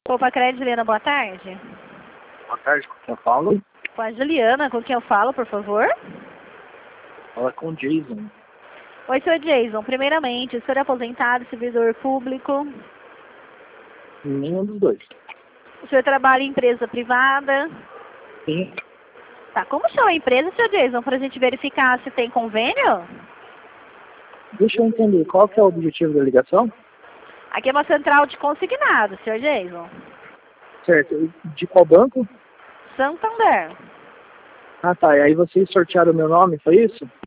Opa, Crédito, Juliana, boa tarde. Boa tarde, com quem eu falo? Com a Juliana, com quem eu falo, por favor? Fala com o Jason. Oi, senhor Jason. Primeiramente, o senhor é aposentado, servidor público? Nenhum dos dois. O senhor trabalha em empresa privada? Sim. Tá, como chama a empresa, senhor Jason, para a gente verificar se tem convênio? Deixa eu entender, qual que é o objetivo da ligação? Aqui é uma central de consignado, senhor Jason. Certo. De qual banco? Santander. Ah, tá. E aí vocês sortearam o meu nome, foi isso?